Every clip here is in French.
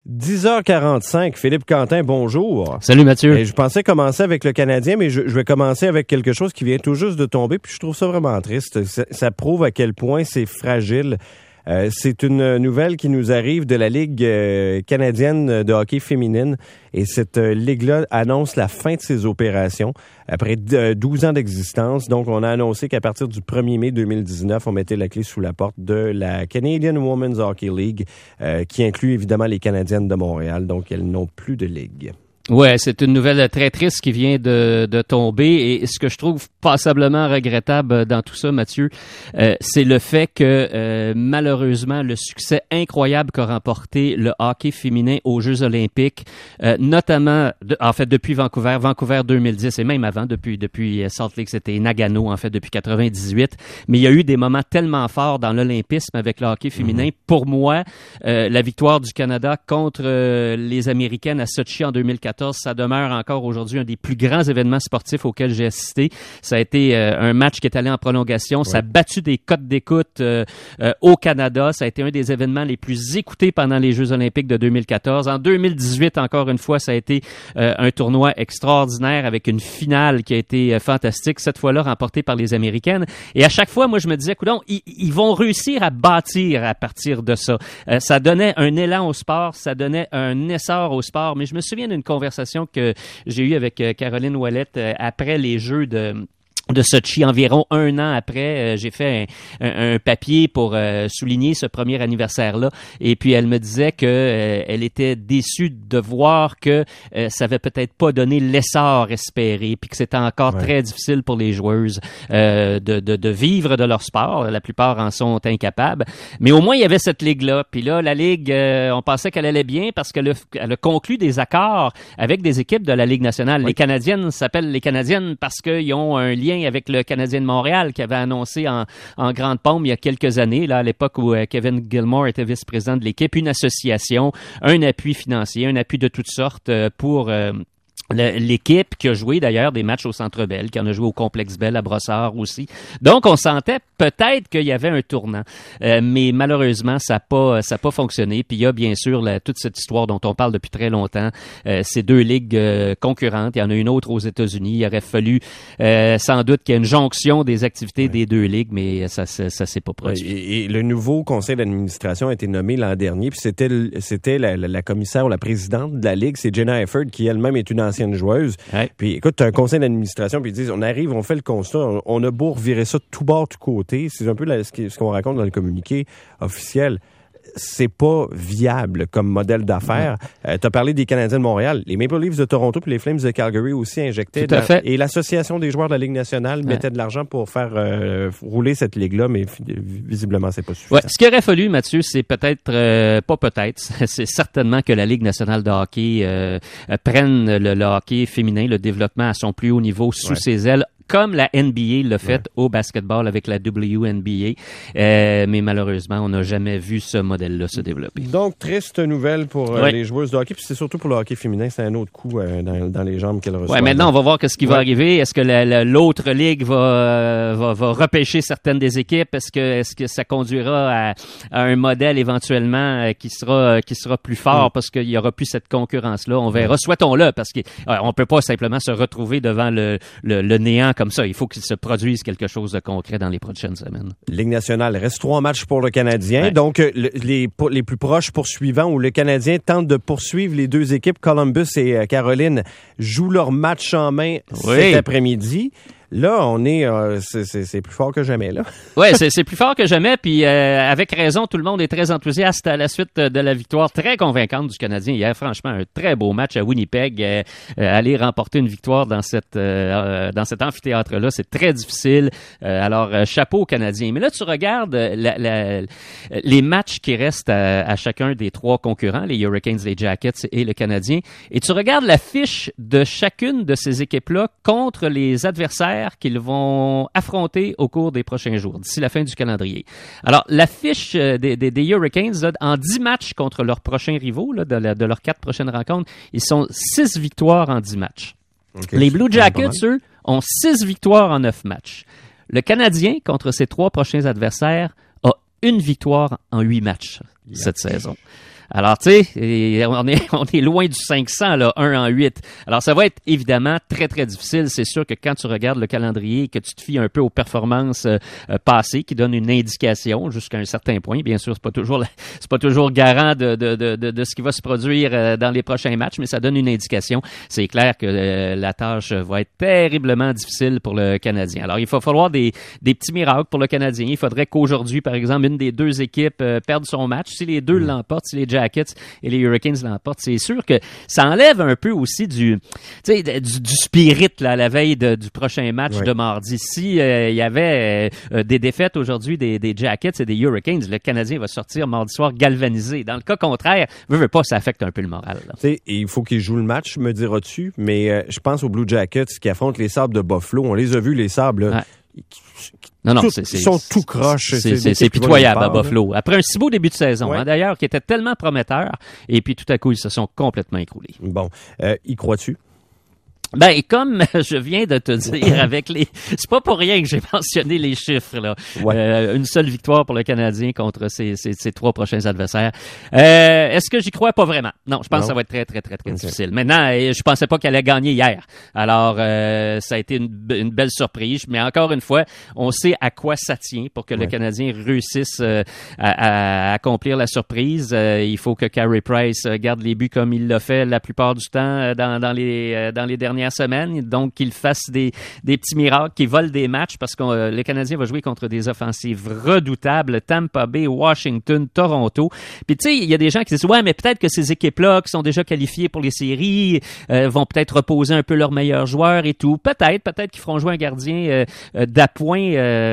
10h45, Philippe Quentin, bonjour. Salut Mathieu. Et je pensais commencer avec le Canadien, mais je vais commencer avec quelque chose qui vient tout juste de tomber, puis je trouve ça vraiment triste. Ça prouve à quel point c'est fragile. C'est une nouvelle qui nous arrive de la Ligue canadienne de hockey féminine. Et cette ligue-là annonce la fin de ses opérations après 12 ans d'existence. Donc, on a annoncé qu'à partir du 1er mai 2019, on mettait la clé sous la porte de la Canadian Women's Hockey League, qui inclut évidemment les Canadiennes de Montréal. Donc, elles n'ont plus de ligue. Ouais, c'est une nouvelle très triste qui vient de tomber, et ce que je trouve passablement regrettable dans tout ça, Mathieu, c'est le fait que malheureusement le succès incroyable qu'a remporté le hockey féminin aux Jeux Olympiques, notamment depuis Vancouver 2010 et même avant, depuis Salt Lake, c'était Nagano en fait depuis 98, mais il y a eu des moments tellement forts dans l'olympisme avec le hockey féminin. Pour moi, la victoire du Canada contre les Américaines à Sochi en 2014, ça demeure encore aujourd'hui un des plus grands événements sportifs auxquels j'ai assisté. Ça a été un match qui est allé en prolongation. Ouais. Ça a battu des cotes d'écoute au Canada. Ça a été un des événements les plus écoutés pendant les Jeux Olympiques de 2014. En 2018, encore une fois, ça a été un tournoi extraordinaire avec une finale qui a été fantastique, cette fois-là remportée par les Américaines. Et à chaque fois, moi, je me disais, coudonc, ils vont réussir à bâtir à partir de ça. Ça donnait un élan au sport, ça donnait un essor au sport. Mais je me souviens d'une conversation que j'ai eue avec Caroline Ouellette après les Jeux de Sochi, environ un an après, j'ai fait un papier pour souligner ce premier anniversaire-là. Et puis, elle me disait que elle était déçue de voir que ça avait peut-être pas donné l'essor espéré, puis que c'était encore très difficile pour les joueuses de vivre de leur sport. La plupart en sont incapables. Mais au moins, il y avait cette ligue-là. Puis là, la ligue, on pensait qu'elle allait bien parce qu'elle a conclu des accords avec des équipes de la Ligue nationale. Les Canadiennes s'appellent les Canadiennes parce qu'ils ont un lien avec le Canadien de Montréal qui avait annoncé en grande pompe il y a quelques années, là, à l'époque où Kevin Gilmore était vice-président de l'équipe, une association, un appui financier, un appui de toutes sortes pour l'équipe qui a joué d'ailleurs des matchs au Centre Bell, qui en a joué au Complexe Bell à Brossard aussi. Donc on sentait peut-être qu'il y avait un tournant, mais malheureusement ça a pas fonctionné. Puis il y a bien sûr toute cette histoire dont on parle depuis très longtemps, ces deux ligues concurrentes. Il y en a une autre aux États-Unis. Il aurait fallu sans doute qu'il y ait une jonction des activités des deux ligues, mais ça s'est pas produit. Et le nouveau conseil d'administration a été nommé l'an dernier, puis c'était la commissaire ou la présidente de la ligue, c'est Jenna Efford, qui elle-même est une ancienne joueuse. Ouais. Puis écoute, tu as un conseil d'administration, puis ils disent, on arrive, on fait le constat, on a beau revirer ça de tout bord, tout côté. C'est un peu ce qu'on raconte dans le communiqué officiel. C'est pas viable comme modèle d'affaires. Tu as parlé des Canadiens de Montréal. Les Maple Leafs de Toronto puis les Flames de Calgary aussi injectaient. Tout à fait. Et l'Association des joueurs de la Ligue nationale mettait de l'argent pour faire rouler cette ligue-là, mais visiblement, c'est pas suffisant. Ouais. Ce qu'il aurait fallu, Mathieu, c'est c'est certainement que la Ligue nationale de hockey prenne le hockey féminin, le développement à son plus haut niveau sous ses ailes, comme la NBA l'a fait au basketball avec la WNBA. Mais malheureusement, on n'a jamais vu ce modèle-là se développer. Donc, triste nouvelle pour les joueuses de hockey, puis c'est surtout pour le hockey féminin, c'est un autre coup dans les jambes qu'elle reçoit. Ouais, maintenant, on va voir ce qui va arriver. Est-ce que l'autre ligue va repêcher certaines des équipes? Est-ce que ça conduira à un modèle éventuellement qui sera plus fort parce qu'il y aura plus cette concurrence-là? On verra. Souhaitons-le, parce qu'on peut pas simplement se retrouver devant le néant comme ça. Il faut qu'il se produise quelque chose de concret dans les prochaines semaines. Ligue nationale, reste 3 matchs pour le Canadien. Ouais. Donc, les plus proches poursuivants où le Canadien tente de poursuivre les deux équipes, Columbus et Caroline, jouent leur match en main cet après-midi. Là, on est, c'est plus fort que jamais, là. Ouais, c'est plus fort que jamais, puis avec raison, tout le monde est très enthousiaste à la suite de la victoire très convaincante du Canadien hier. Franchement, un très beau match à Winnipeg. Aller remporter une victoire dans cet amphithéâtre-là, c'est très difficile. Alors, chapeau aux Canadiens. Mais là, tu regardes les matchs qui restent à chacun des trois concurrents, les Hurricanes, les Jackets et le Canadien, et tu regardes la fiche de chacune de ces équipes-là contre les adversaires qu'ils vont affronter au cours des prochains jours, d'ici la fin du calendrier. Alors, la fiche des Hurricanes, là, en 10 matchs contre leurs prochains rivaux, là, de leurs 4 prochaines rencontres, ils sont 6 victoires en 10 matchs. Okay, les Blue Jackets, eux, ont 6 victoires en 9 matchs. Le Canadien, contre ses 3 prochains adversaires, a 1 victoire en 8 matchs cette saison. Alors, tu sais, on est loin du 500, là, 1 en 8. Alors, ça va être évidemment très, très difficile. C'est sûr que quand tu regardes le calendrier, que tu te fies un peu aux performances passées, qui donnent une indication jusqu'à un certain point. Bien sûr, c'est pas toujours garant de ce qui va se produire dans les prochains matchs, mais ça donne une indication. C'est clair que la tâche va être terriblement difficile pour le Canadien. Alors, il va falloir des petits miracles pour le Canadien. Il faudrait qu'aujourd'hui, par exemple, une des deux équipes perde son match. Si les deux l'emportent, si les Jackets et les Hurricanes l'emportent, c'est sûr que ça enlève un peu aussi du spirit là, à la veille du prochain match de mardi. Si il y avait des défaites aujourd'hui des Jackets et des Hurricanes, le Canadien va sortir mardi soir galvanisé. Dans le cas contraire, veut pas, ça affecte un peu le moral. Il faut qu'il joue le match, me diras-tu, mais je pense aux Blue Jackets qui affrontent les Sabres de Buffalo. On les a vus, les Sabres, là. Ils sont tout croches. C'est pitoyable à Buffalo. Après un si beau début de saison, d'ailleurs, qui était tellement prometteur, et puis tout à coup, ils se sont complètement écroulés. Bon. Y crois-tu? Ben, comme je viens de te dire c'est pas pour rien que j'ai mentionné les chiffres, là. Une seule victoire pour le Canadien contre ses trois prochains adversaires. Est-ce que j'y crois? Pas vraiment. Non, je pense que ça va être très, très, très, très difficile. Maintenant, je pensais pas qu'elle allait gagner hier. Alors, ça a été une belle surprise. Mais encore une fois, on sait à quoi ça tient pour que le Canadien réussisse à accomplir la surprise. Il faut que Carey Price garde les buts comme il l'a fait la plupart du temps dans les dernières semaines, donc qu'il fasse des petits miracles, qu'il vole des matchs, parce que le Canadien va jouer contre des offensives redoutables, Tampa Bay, Washington, Toronto. Puis tu sais, il y a des gens qui disent, ouais, mais peut-être que ces équipes-là, qui sont déjà qualifiées pour les séries, vont peut-être reposer un peu leurs meilleurs joueurs et tout. Peut-être qu'ils feront jouer un gardien d'appoint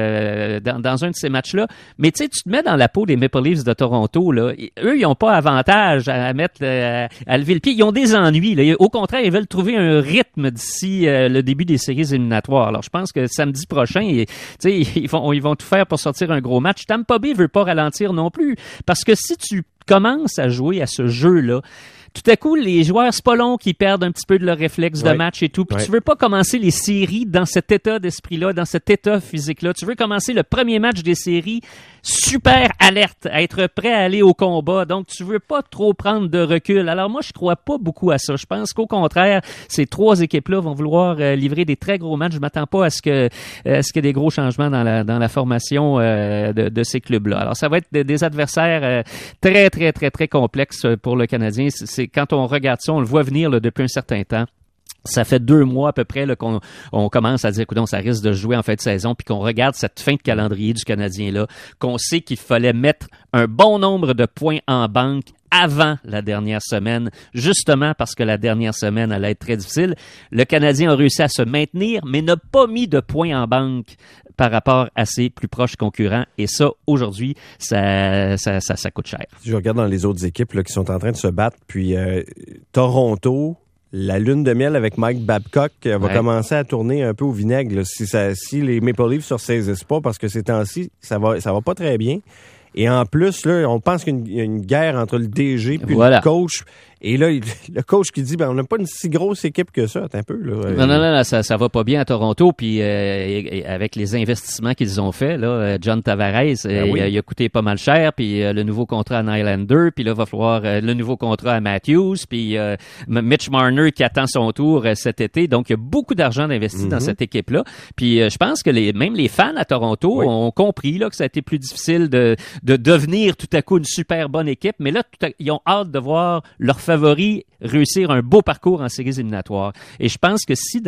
dans un de ces matchs-là. Mais tu sais, tu te mets dans la peau des Maple Leafs de Toronto, là. Eux, ils n'ont pas avantage à mettre, à lever le pied. Ils ont des ennuis, là. Au contraire, ils veulent trouver un rythme d'ici le début des séries éliminatoires. Alors, je pense que samedi prochain, ils vont tout faire pour sortir un gros match. Tampa Bay veut pas ralentir non plus, parce que si tu commences à jouer à ce jeu-là, tout à coup, les joueurs, c'est pas long qu'ils perdent un petit peu de leur réflexe de match et tout. Puis tu veux pas commencer les séries dans cet état d'esprit-là, dans cet état physique-là. Tu veux commencer le premier match des séries super alerte, à être prêt à aller au combat. Donc, tu veux pas trop prendre de recul. Alors moi, je crois pas beaucoup à ça. Je pense qu'au contraire, ces trois équipes-là vont vouloir livrer des très gros matchs. Je m'attends pas à ce qu'il y ait des gros changements dans la formation de ces clubs-là. Alors, ça va être des adversaires très, très, très, très complexes pour le Canadien. C'est quand on regarde ça, on le voit venir là, depuis un certain temps. Ça fait 2 mois à peu près là, qu'on commence à dire, écoute, ça risque de jouer en fin de saison, puis qu'on regarde cette fin de calendrier du Canadien là, qu'on sait qu'il fallait mettre un bon nombre de points en banque avant la dernière semaine, justement parce que la dernière semaine allait être très difficile. Le Canadien a réussi à se maintenir, mais n'a pas mis de points en banque par rapport à ses plus proches concurrents. Et ça, aujourd'hui, ça coûte cher. Si je regarde dans les autres équipes là, qui sont en train de se battre, puis Toronto, la lune de miel avec Mike Babcock va commencer à tourner un peu au vinaigre. Là. Si les Maple Leafs ne ressaisissent pas, parce que ces temps-ci, ça va pas très bien. Et en plus, là, on pense qu'il y a une guerre entre le DG et le coach. Et là, le coach qui dit, on n'a pas une si grosse équipe que ça, un peu. Là. Non, ça va pas bien à Toronto. Puis avec les investissements qu'ils ont faits, là, John Tavares, il a coûté pas mal cher. Puis le nouveau contrat à Nylander. Puis là, il va falloir le nouveau contrat à Matthews. Puis Mitch Marner qui attend son tour cet été. Donc, il y a beaucoup d'argent investi dans cette équipe-là. Puis je pense que même les fans à Toronto ont compris là, que ça a été plus difficile de devenir tout à coup une super bonne équipe. Mais là, ils ont hâte de voir leur favoris réussir un beau parcours en séries éliminatoires. Et je pense que si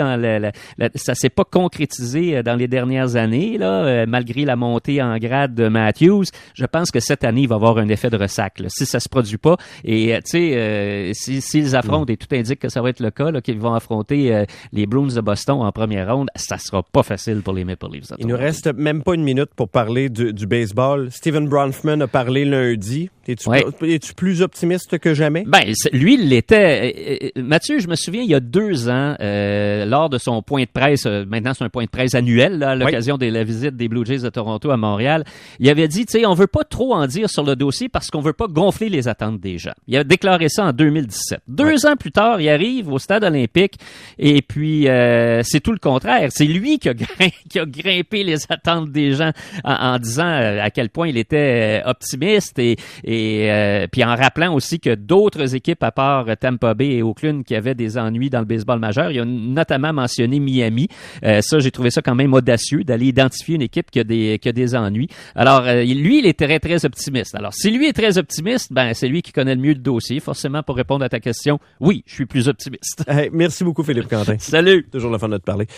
ça s'est pas concrétisé dans les dernières années, là, malgré la montée en grade de Matthews, je pense que cette année, il va y avoir un effet de ressac. Là, si ça se produit pas, et tu sais, s'ils affrontent, et tout indique que ça va être le cas, là, qu'ils vont affronter les Bruins de Boston en première ronde, ça sera pas facile pour les Maple Leafs. Il nous reste même pas une minute pour parler du baseball. Steven Bronfman a parlé lundi. Es-tu plus optimiste que jamais? Ben, lui, il l'était. Mathieu, je me souviens, il y a 2 ans, lors de son point de presse, maintenant c'est un point de presse annuel, là, à l'occasion de la visite des Blue Jays de Toronto à Montréal, il avait dit, tu sais, on veut pas trop en dire sur le dossier parce qu'on veut pas gonfler les attentes des gens. Il a déclaré ça en 2017. 2 ans plus tard, il arrive au stade olympique et puis c'est tout le contraire. C'est lui qui a grimpé les attentes des gens en disant à quel point il était optimiste et Et puis en rappelant aussi que d'autres équipes à part Tampa Bay et Oakland qui avaient des ennuis dans le baseball majeur, il a notamment mentionné Miami. Ça, j'ai trouvé ça quand même audacieux d'aller identifier une équipe qui a des ennuis. Alors, lui, il est très, très optimiste. Alors, si lui est très optimiste, ben c'est lui qui connaît le mieux le dossier. Forcément, pour répondre à ta question, oui, je suis plus optimiste. Hey, merci beaucoup, Philippe Quentin. Salut! Toujours le fun de te parler.